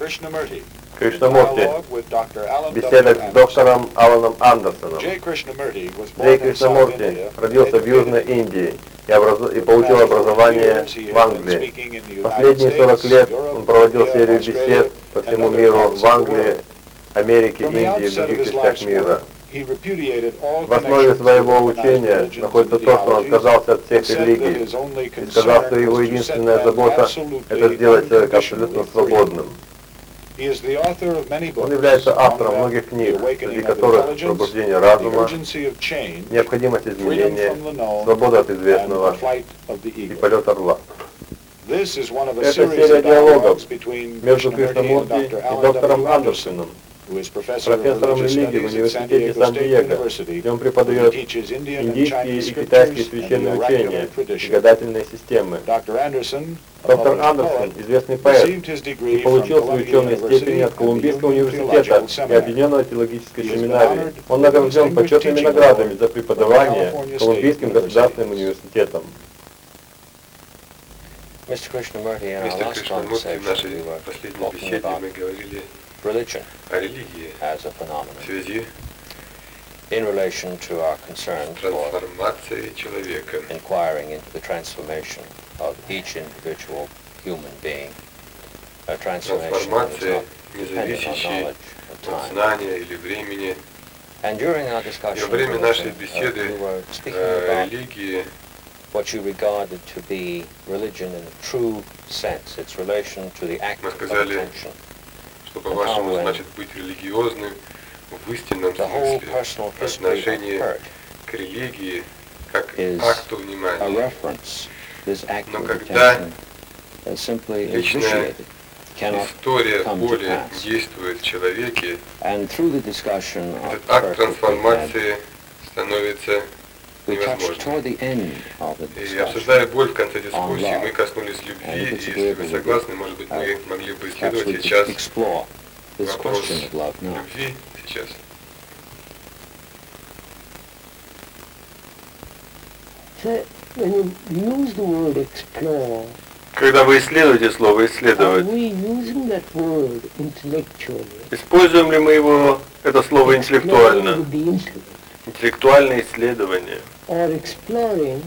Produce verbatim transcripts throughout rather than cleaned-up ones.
Кришнамурти. Беседа с доктором Аланом Андерсоном. Джей Кришнамурти родился в Южной Индии и, образ... и получил образование в Англии. Последние сорок лет он проводил серию бесед по всему миру в Англии, Америке, Индии и других частях мира. В основе своего учения находится то, что он отказался от всех религий и сказал, что его единственная забота – это сделать человека абсолютно свободным. Он является автором многих книг, среди которых «Пробуждение разума», «Необходимость изменения», «Свобода от известного» и «Полет орла». Это серия диалогов между Кришнамурти и доктором Андерсоном, профессором религии в университете Сан-Диего, где он преподает индийские и китайские священные учения и гадательные системы. Доктор Андерсон – известный поэт и получил свои ученые степени от Колумбийского университета и Объединенной теологической семинарии. Он награжден почетными наградами за преподавание Колумбийским государственным университетом. Мистер Кришнамурти, в нашей последней беседе мы говорили о религии в связи in relation to our concern с трансформацией человека, inquiring into the transformation of each individual human being, a transformation that is not dependent on knowledge of от time. знания или времени. And during our И discussion, во время нашей uh, беседы we were speaking о about религии what you regarded to be religion in the true sense, its relation to the act мы of сказали, attention. что по-вашему значит быть религиозным в истинном The whole смысле, personal в history of отношении hurt к религии как is акту a внимания. reference. This act Но of когда attention is simply личная initiated, cannot история come to боли pass. действует в человеке, And through the discussion of этот акт hurt that we had, трансформации становится we touched toward невозможным. the end of the И discussion. обсуждая боль в конце дискуссии, мы коснулись любви, и если вы согласны, может быть, мы могли бы Perhaps исследовать we could сейчас explore this вопрос question of love now. любви сейчас. So, when you use the word explore, Когда вы исследуете слово are «исследовать», we using that word intellectually? используем ли мы его, это слово, Exploring интеллектуально? with the intellect, Интеллектуальное исследование. or exploring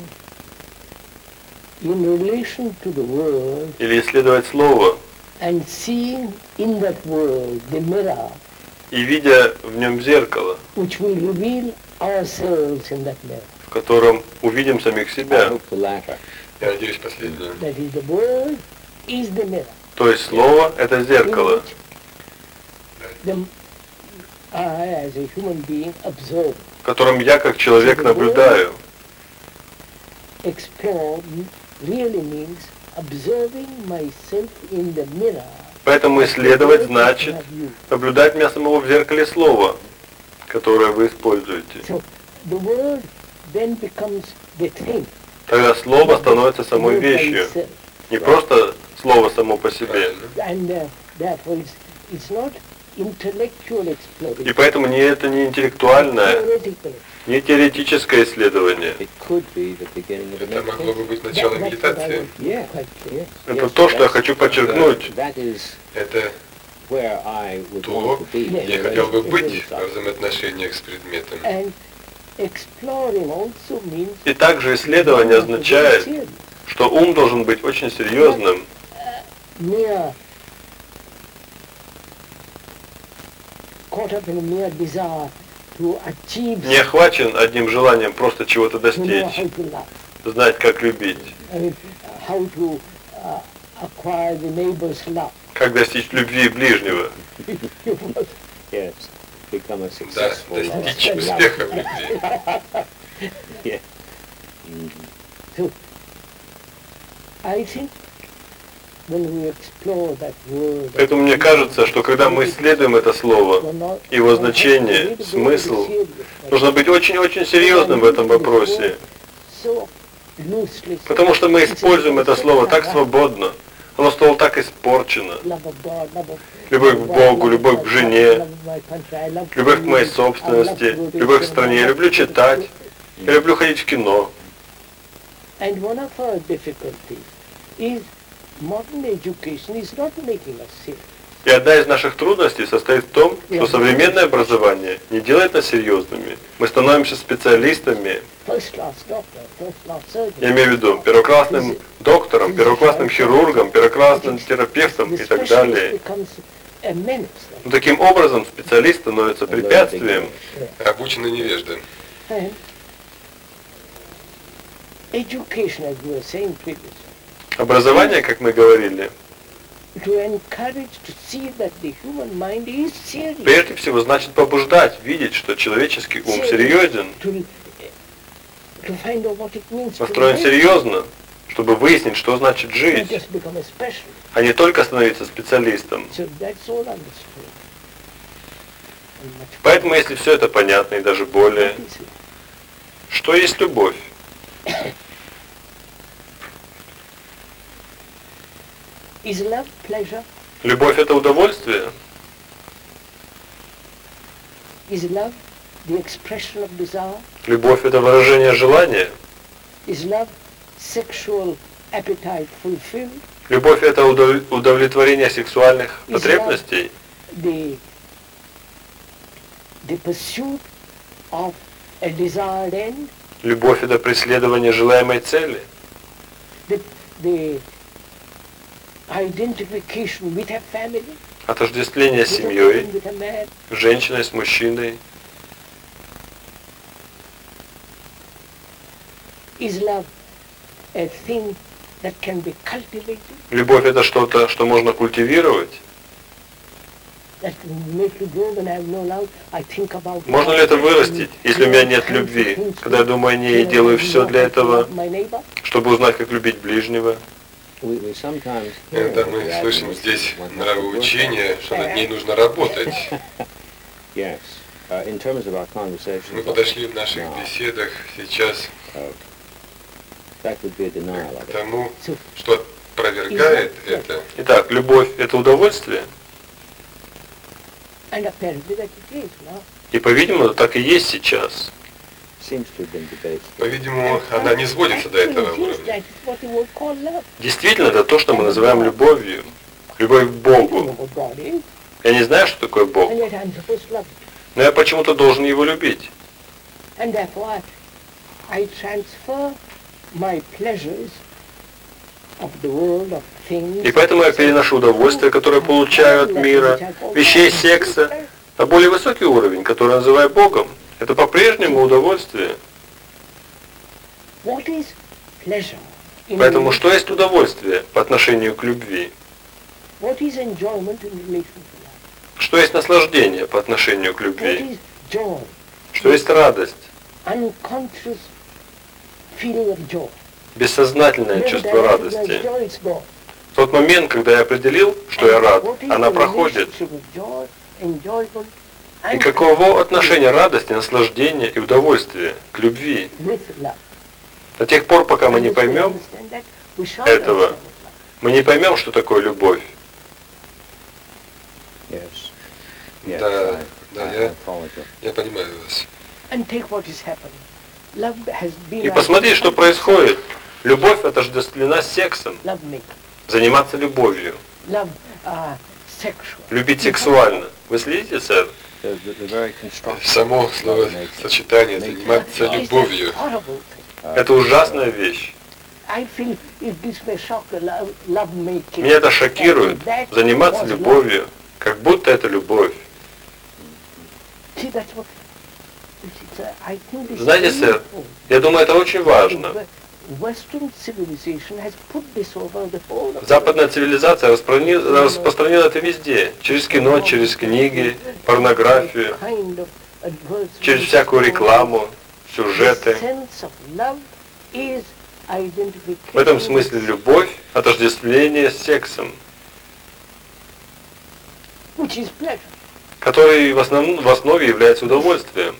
in relation to the world Или исследовать слово and seeing in that world the mirror и видя в нем зеркало, which will reveal ourselves in that mirror. в котором увидим самих I себя. hope the latter. Я надеюсь, последнее. That is, the world is the mirror. То есть слово — это In зеркало, which the, I, as a human being, observe. в котором я как человек наблюдаю. Explore really means observing myself in the mirror. Поэтому исследовать значит наблюдать меня самого в зеркале слова, которое вы используете. So the word then becomes the thing. Тогда слово становится самой The word by вещью, itself. не просто слово само по себе. And uh, therefore it's, it's not intellectual И exploration. поэтому не это не интеллектуальное, Theoretical. не теоретическое исследование. It could be the beginning of a Это могло бы meditation. быть началом That- that's what I медитации. want to Yeah. quite clear. Это то, что я хочу подчеркнуть. That is Это where I would то, want to be. где я хотел бы быть во взаимоотношениях с предметом. And exploring also means И также исследование означает, что ум должен быть очень серьезным, mere caught up in a mere desire to achieve, не охвачен одним желанием просто чего-то to know достичь, how to love, знать, как любить, I mean, how to uh, acquire the neighbor's love. как достичь любви ближнего. Yes. Become a Да, successful. достичь успеха в любви. Yeah. So, I think when we explore that word, Поэтому мне кажется, что когда мы исследуем это слово, его значение, смысл, нужно быть очень-очень серьезным в этом вопросе, so loosely, потому что мы используем это слово так свободно, оно стало так испорчено. love of God, love of Любовь к Богу, любовь к жене, love of my country, I love любовь к to моей live, I love собственности, to go to любовь к cinema, стране. I Я love люблю to читать, я люблю ходить в кино. And one of our difficulties is modern education is not making us serious. И одна из наших трудностей состоит в том, что современное образование не делает нас серьезными. Мы становимся специалистами, я имею в виду первоклассным доктором, первоклассным хирургом, первоклассным терапевтом и так далее. Но таким образом специалист становится препятствием. Обученный невежда. Образование, как мы говорили, прежде всего значит побуждать, видеть, что человеческий ум серьезен, настроен серьезно, чтобы выяснить, что значит жить, а не только становиться специалистом. Поэтому, если все это понятно и даже более, что есть любовь? Любовь — это удовольствие? Любовь — это выражение желания? Любовь — это удовлетворение сексуальных потребностей? Любовь — это преследование желаемой цели? Отождествление с семьей, женщиной с мужчиной? Любовь — это что-то, что можно культивировать? Можно ли это вырастить, если у меня нет любви, когда я думаю о ней и делаю все для этого, чтобы узнать, как любить ближнего? Иногда мы слышим здесь нравоучение, что над ней нужно работать. Мы подошли в наших беседах сейчас к тому, что опровергает это. Итак, любовь — это удовольствие? И, по-видимому, так и есть сейчас. По-видимому, она не сводится до этого уровня. Действительно, это то, что мы называем любовью. Любовь к Богу. Я не знаю, что такое Бог, но я почему-то должен Его любить. И поэтому я переношу удовольствие, которое получаю от мира, вещей, секса, на более высокий уровень, который называю Богом. Это по-прежнему удовольствие. Поэтому что есть удовольствие по отношению к любви? Что есть наслаждение по отношению к любви? Что есть радость? Бессознательное чувство радости. В тот момент, когда я определил, что я рад, она проходит. И каково отношение радости, наслаждения и удовольствия к любви? До тех пор, пока мы не поймем этого, мы не поймем, что такое любовь. Да, да, я, я понимаю вас. И посмотри, что происходит. Любовь отождествлена с сексом. Заниматься любовью. Любить сексуально. Вы следите, сэр? Само словосочетание «заниматься любовью». Это ужасная вещь. Меня это шокирует. Заниматься любовью, как будто это любовь. Знаете, сэр, я думаю, это очень важно. Западная цивилизация распространила, распространила это везде. Через кино, через книги, порнографию, через всякую рекламу, сюжеты. В этом смысле любовь — отождествление с сексом, который в, основном, в основе является удовольствием.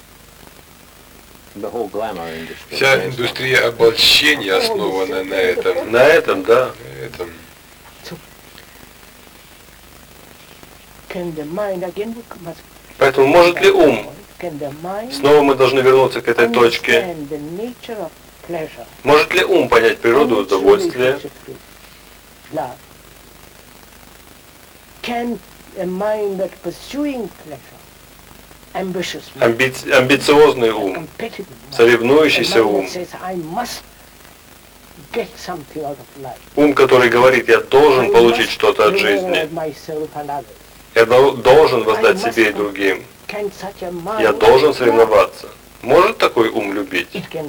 Вся индустрия обольщения основана на этом. На этом, да. На этом. Поэтому может ли ум? Снова мы должны вернуться к этой точке. Может ли ум понять природу удовольствия Амби- амбициозный ум, соревнующийся ум, ум, который говорит, я должен получить что-то от жизни, я должен воздать себе и другим, я должен соревноваться. Может такой ум любить?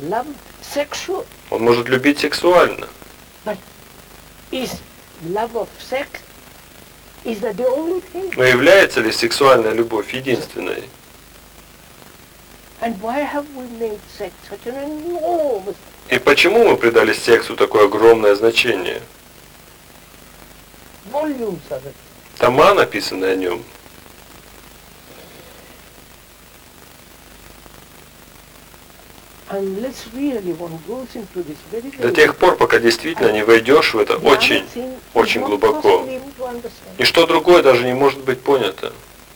Он может любить сексуально. Но является ли сексуальная любовь единственной? И почему мы придали сексу такое огромное значение? Тома написаны о нем. До тех пор, пока действительно не войдешь в это очень, очень глубоко. Ничто другое даже не может быть понято.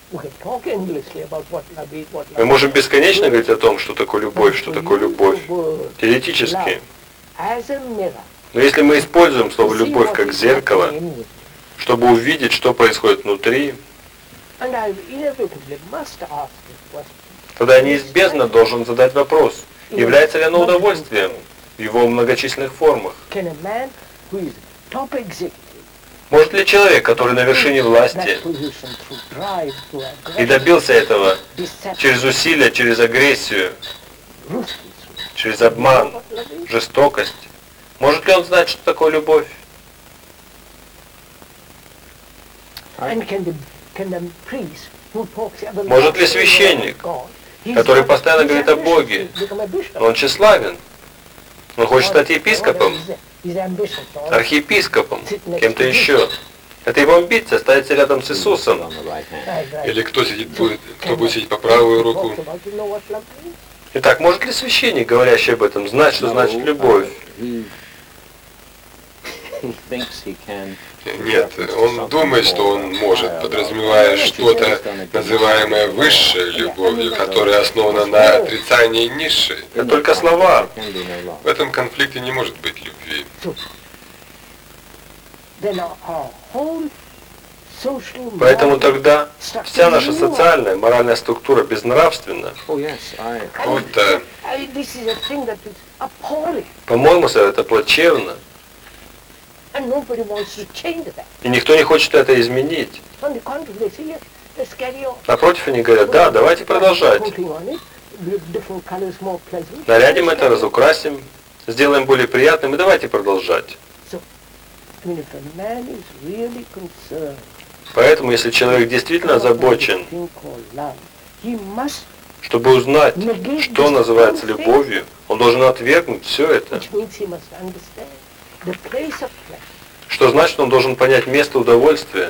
Мы можем бесконечно говорить о том, что такое любовь, что такое любовь, теоретически. Но если мы используем слово «любовь» как зеркало, чтобы увидеть, что происходит внутри, тогда я неизбежно должен задать вопрос, является ли оно удовольствием в его многочисленных формах. Может ли человек, который на вершине власти и добился этого через усилия, через агрессию, через обман, жестокость, может ли он знать, что такое любовь? Может ли священник, который постоянно говорит о Боге, но он тщеславен, он хочет стать епископом, архиепископом, кем-то еще. Это его амбиция, стоять рядом с Иисусом. Или кто сидит будет, кто будет сидеть по правую руку. Итак, может ли священник, говорящий об этом, знать, что значит любовь? Нет, он думает, что он может, подразумевая что-то, называемое высшей любовью, которая основана на отрицании низшей. Это только слова. В этом конфликте не может быть любви. Поэтому тогда вся наша социальная, моральная структура безнравственна. Будто, по-моему, это плачевно. И никто не хочет это изменить. Напротив, они говорят, да, давайте продолжать. Нарядим это, разукрасим, сделаем более приятным и давайте продолжать. Поэтому, если человек действительно озабочен, чтобы узнать, что называется любовью, он должен отвергнуть все это. Что значит, он должен понять место удовольствия,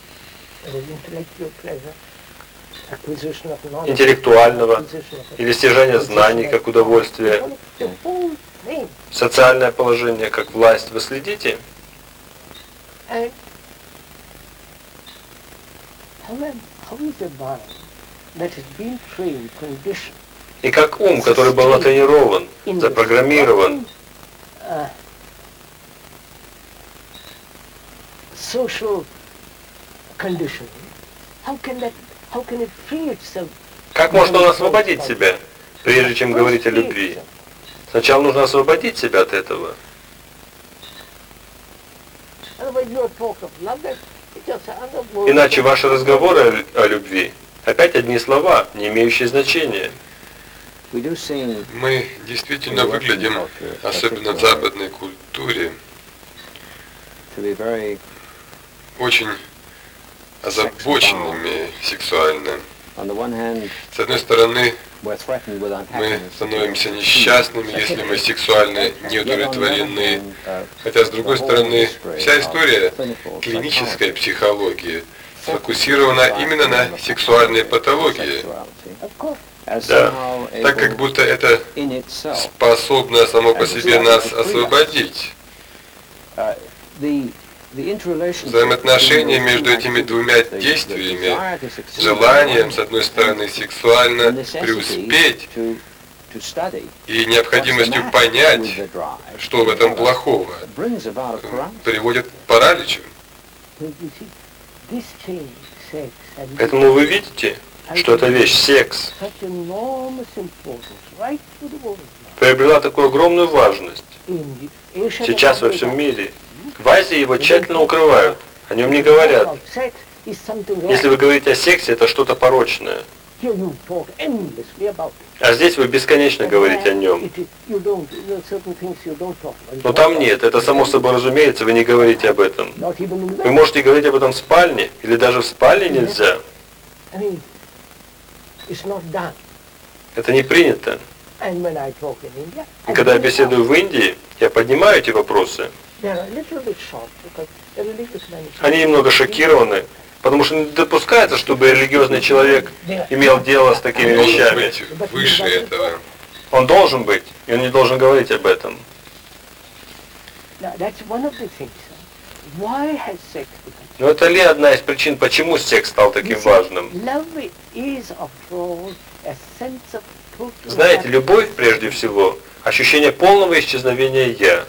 интеллектуального или стяжания знаний как удовольствие, социальное положение как власть. Вы следите? И как ум, который был натренирован, запрограммирован, как может он освободить себя, прежде чем говорить о любви? Сначала нужно освободить себя от этого. Иначе ваши разговоры о любви опять одни слова, не имеющие значения. мы действительно выглядим, особенно в западной культуре, очень озабоченными сексуально. С одной стороны, мы становимся несчастными, если мы сексуально не удовлетворены. Хотя, с другой стороны, вся история клинической психологии сфокусирована именно на сексуальной патологии. Да, так как будто это способно само по себе нас освободить. Взаимоотношения между этими двумя действиями, желанием, с одной стороны, сексуально преуспеть и необходимостью понять, что в этом плохого, приводит к параличу. Поэтому вы видите, что эта вещь, секс, приобрела такую огромную важность сейчас во всем мире. В Азии его тщательно укрывают, о нем не говорят. Если вы говорите о сексе, это что-то порочное. А здесь вы бесконечно говорите о нем. Но там нет, это само собой разумеется, вы не говорите об этом. Вы можете говорить об этом в спальне, или даже в спальне нельзя. Это не принято. И когда я беседую в Индии, я поднимаю эти вопросы. Они немного шокированы, потому что не допускается, чтобы религиозный человек имел дело с такими Он должен вещами. быть выше этого. Он должен быть, и он не должен говорить об этом. Но это ли одна из причин, почему секс стал таким важным? Знаете, любовь, прежде всего, ощущение полного исчезновения «я».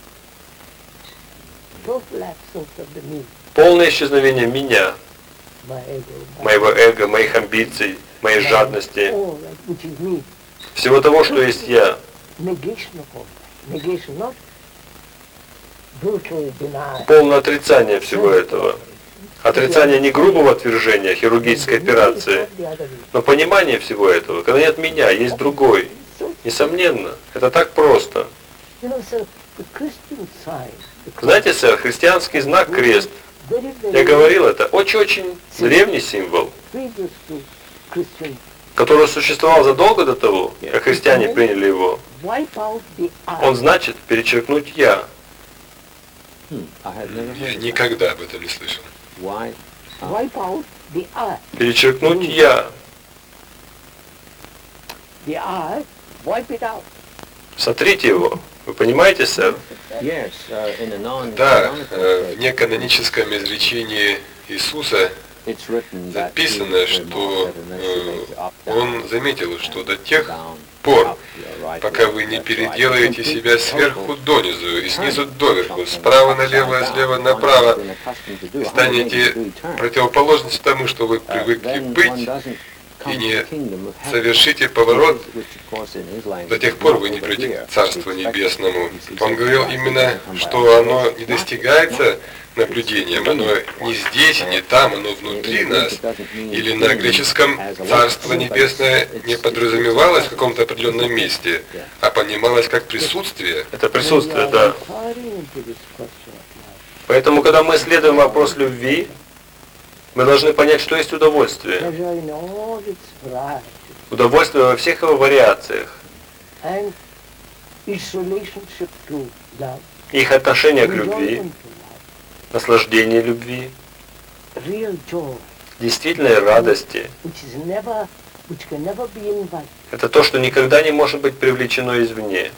Полное исчезновение меня, моего эго, моих амбиций, моей жадности, всего того, что есть я. Полное отрицание всего этого. Отрицание не грубого отвержения, хирургической операции, но понимание всего этого. Когда нет меня, есть другой. Несомненно, это так просто. Знаете, сэр, христианский знак крест, я говорил это, очень-очень древний символ, который существовал задолго до того, как христиане приняли его. Он значит перечеркнуть «я». Я никогда об этом не слышал. Перечеркнуть «я». Сотрите его. Вы понимаете, сэр? Да, в неканоническом изречении Иисуса записано, что Он заметил, что до тех пор, пока вы не переделаете себя сверху донизу и снизу доверху, справа налево, слева направо, и станете противоположностью тому, что вы привыкли быть, и не совершите поворот, до тех пор вы не придете к Царству Небесному. Он говорил именно, что оно не достигается наблюдением, оно не здесь, не там, оно внутри нас. Или на греческом Царство Небесное не подразумевалось в каком-то определенном месте, а понималось как присутствие. Это присутствие, да. Поэтому, когда мы исследуем вопрос любви, мы должны понять, что есть удовольствие. Удовольствие во всех его вариациях. Их отношение к любви, наслаждение любви, действительной радости. Это то, что никогда не может быть привлечено извне.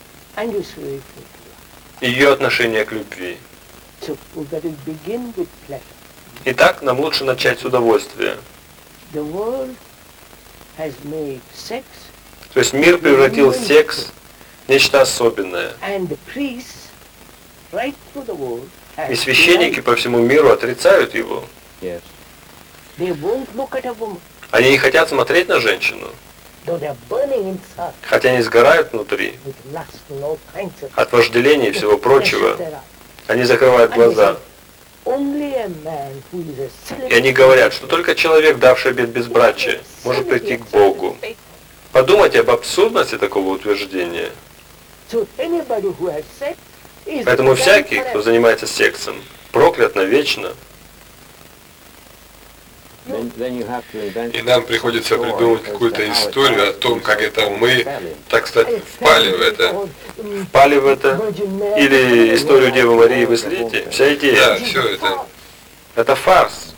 Ее отношение к любви. Итак, нам лучше начать с удовольствия. То есть мир превратил секс в нечто особенное. И священники по всему миру отрицают его. Они не хотят смотреть на женщину, хотя они сгорают внутри от вожделения и всего прочего. Они закрывают глаза. И они говорят, что только человек, давший обет безбрачия, может прийти к Богу. Подумайте об абсурдности такого утверждения. Поэтому всякий, кто занимается сексом, проклят навечно. И нам приходится придумать какую-то историю о том, как это мы, так сказать, впали в это. Впали в это? Или историю Девы Марии вы следите? Вся идея. Да, все это. Это фарс.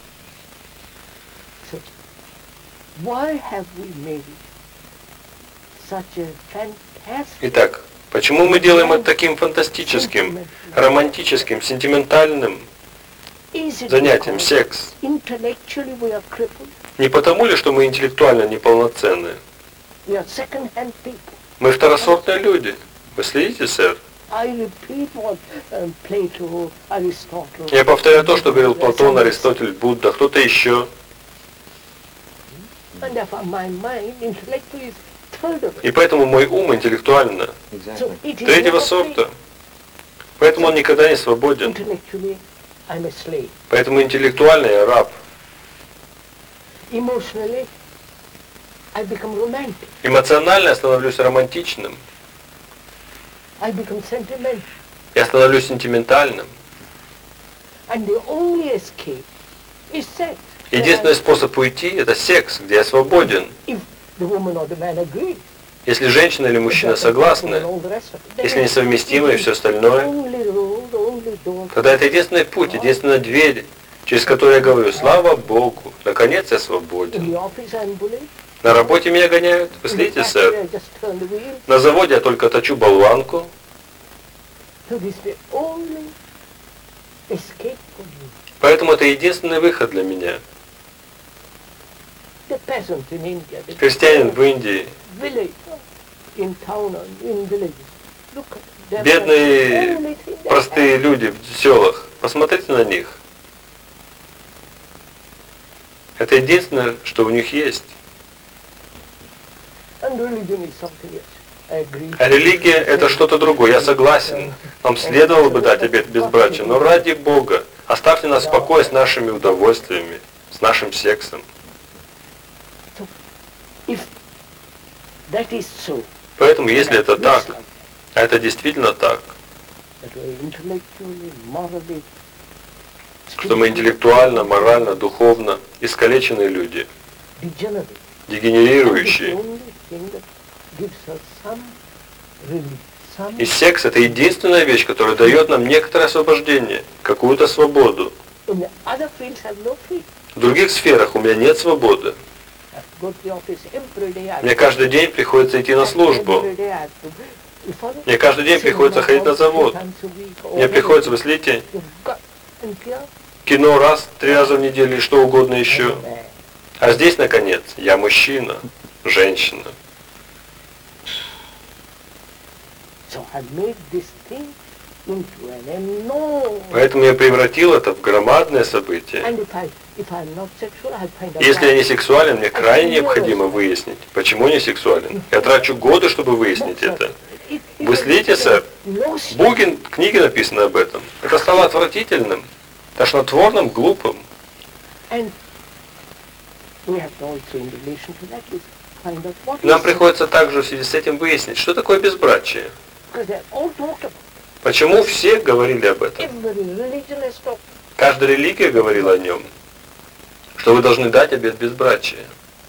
Итак, почему мы делаем это таким фантастическим, романтическим, сентиментальным занятием секс? Не потому ли, что мы интеллектуально неполноценны? Мы второсортные люди. Вы следите, сэр? Я повторяю то, что говорил Платон, Аристотель, Будда, кто-то еще. И поэтому мой ум интеллектуально третьего сорта. Поэтому он никогда не свободен. Поэтому интеллектуально я раб. Эмоционально я становлюсь романтичным. Я становлюсь сентиментальным. Единственный способ уйти — это секс, где я свободен. Если женщина или мужчина согласны, если несовместимы и все остальное, тогда это единственный путь, единственная дверь, через которую я говорю: слава Богу, наконец я свободен. На работе меня гоняют, вы следите, сэр? На заводе я только точу болванку. Поэтому это единственный выход для меня. Крестьянин в Индии, бедные, простые люди в селах, посмотрите на них. Это единственное, что у них есть. А религия — это что-то другое, я согласен. Нам следовало бы дать обет безбрачия, но ради Бога, оставьте нас в покое с нашими удовольствиями, с нашим сексом. Поэтому, если это так, а это действительно так, что мы интеллектуально, морально, духовно искалеченные люди, дегенерирующие, и секс — это единственная вещь, которая дает нам некоторое освобождение, какую-то свободу. В других сферах у меня нет свободы. Мне каждый день приходится идти на службу. Мне каждый день приходится ходить на завод. Мне приходится, вы следите, кино раз, три раза в неделю и что угодно еще. А здесь, наконец, я мужчина, женщина. Поэтому я превратил это в громадное событие. Если я не сексуален, мне крайне необходимо выяснить, почему не сексуален. Я трачу годы, чтобы выяснить это. Вы следите, сэр? Бугин, в книге написано об этом. Это стало отвратительным, тошнотворным, глупым. Нам приходится также в связи с этим выяснить, что такое безбрачие. Почему все говорили об этом? Каждая религия говорила о нем, что вы должны дать обет безбрачия.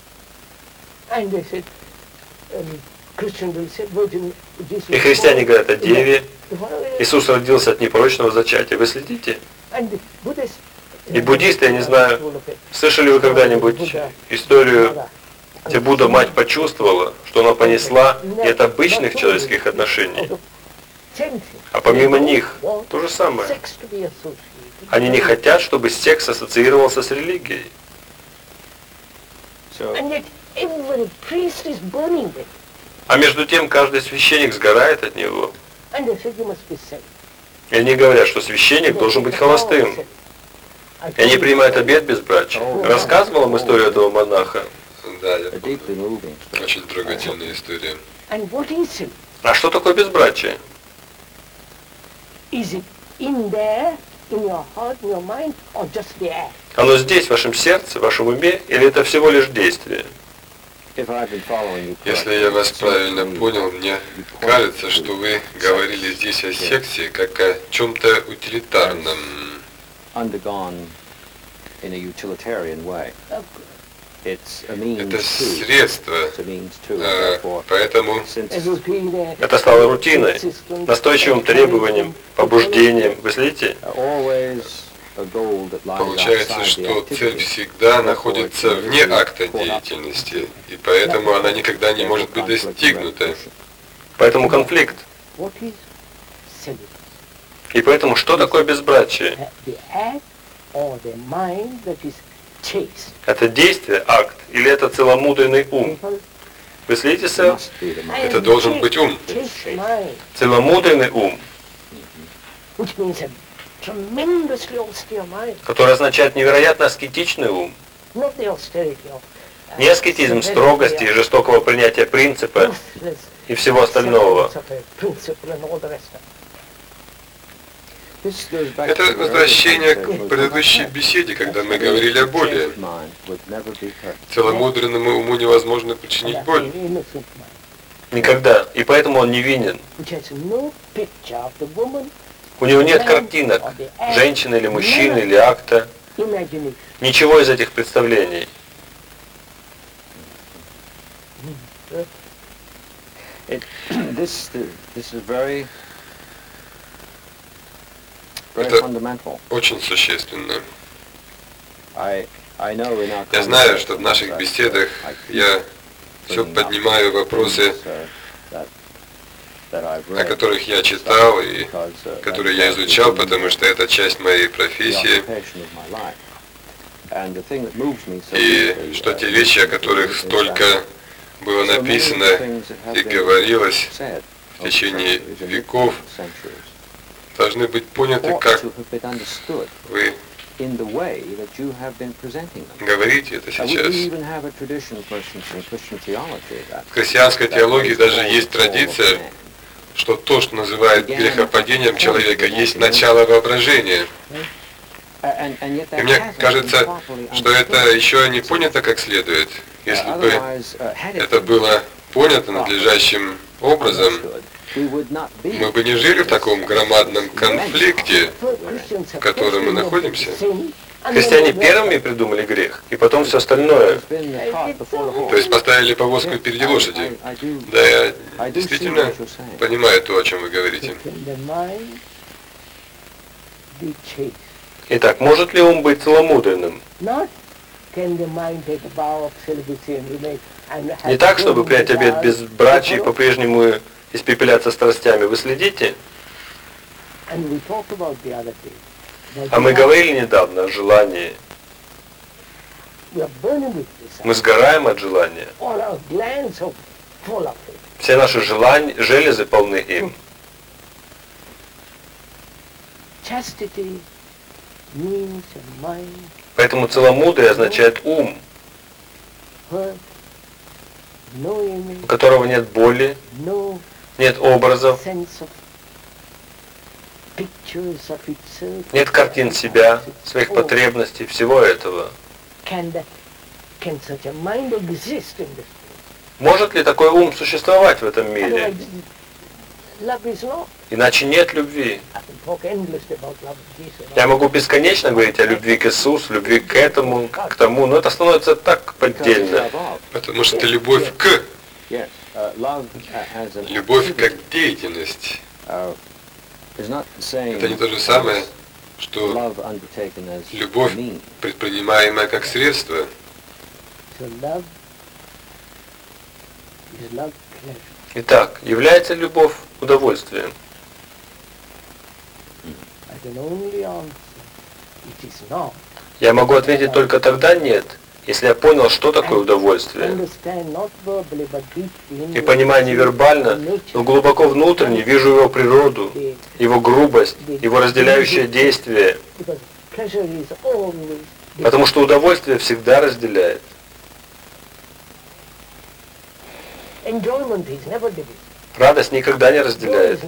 И христиане говорят о Деве. Иисус родился от непорочного зачатия. Вы следите? И буддисты, я не знаю, слышали вы когда-нибудь историю, где Будда мать почувствовала, что она понесла не от обычных человеческих отношений, а помимо них то же самое. Они не хотят, чтобы секс ассоциировался с религией. А между тем каждый священник сгорает от него. И они говорят, что священник должен быть холостым. И они принимают обет безбрачия. Рассказывал вам историю этого монаха? Да, я помню. Очень трогательная история. А что такое безбрачие? Оно здесь, в вашем сердце, в вашем уме, или это всего лишь действие? Если я вас правильно понял, мне кажется, что вы говорили здесь о сексе как о чем-то утилитарном. Это средство, а, поэтому это стало рутиной, настойчивым требованием, побуждением. Вы следите? Получается, что цель всегда находится вне акта деятельности, и поэтому она никогда не может быть достигнута. Поэтому конфликт. И поэтому что такое безбрачие? Это действие, акт, или это целомудренный ум? Вы следите, сэр? Это должен быть ум. Целомудренный ум, который означает невероятно аскетичный ум. Не аскетизм строгости и жестокого принятия принципа и всего остального. Это возвращение к предыдущей беседе, когда мы говорили о боли. Целомудренному уму невозможно причинить боль. Никогда. И поэтому он невинен. У него нет картинок, женщины или мужчины, или акта. Ничего из этих представлений. It, this, this is very, very Это fundamental. очень существенно. I, I know in our Я знаю, что в наших беседах я все поднимаю вопросы, о которых я читал и которые я изучал, потому что это часть моей профессии. И что те вещи, о которых столько было написано и говорилось в течение веков, должны быть поняты, как вы говорите это сейчас. В христианской теологии даже есть традиция, что то, что называют грехопадением человека, есть начало воображения. И мне кажется, что это еще не понято как следует. Если бы это было понято надлежащим образом, мы бы не жили в таком громадном конфликте, в котором мы находимся. Христиане первыми придумали грех, и потом все остальное. То есть поставили повозку впереди лошади. Да, я действительно понимаю то, о чем вы говорите. Итак, может ли ум быть целомудренным? Не так, чтобы принять обет безбрачия и по-прежнему испепеляться страстями. Вы следите? А мы говорили недавно о желании. Мы сгораем от желания. Все наши желания, железы полны им. Поэтому целомудрие означает ум, у которого нет боли, нет образов, нет картин себя, своих потребностей, всего этого. Может ли такой ум существовать в этом мире? Иначе нет любви. Я могу бесконечно говорить о любви к Иисусу, любви к этому, к тому, но это становится так поддельно. Потому что это любовь к. Любовь как деятельность. Это не то же самое, что любовь, предпринимаемая как средство. Итак, является любовь удовольствием? Я могу ответить только тогда нет, если я понял, что такое удовольствие. И понимаю невербально, но глубоко внутренне вижу его природу, его грубость, его разделяющее действие. Потому что удовольствие всегда разделяет. Радость никогда не разделяет.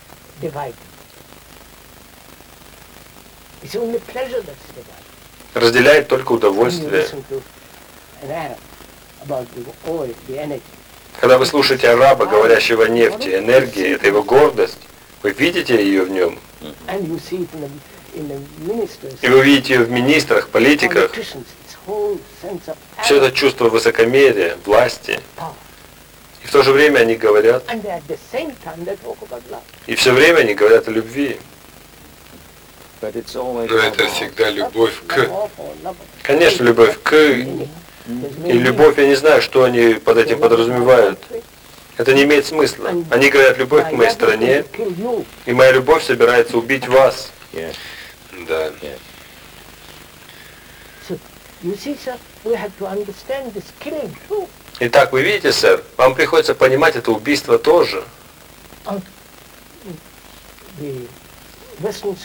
Разделяет только удовольствие. Когда вы слушаете араба, говорящего о нефти, энергии, это его гордость, вы видите ее в нем. И вы видите ее в министрах, политиках. Все это чувство высокомерия, власти. И в то же время они говорят, и все время они говорят о любви. Но это всегда любовь к. Конечно, любовь к. И любовь, я не знаю, что они под этим подразумевают. Это не имеет смысла. Они говорят, любовь к моей стране, и моя любовь собирается убить вас. Да. Итак, вы видите, сэр, вам приходится понимать это убийство тоже. The Western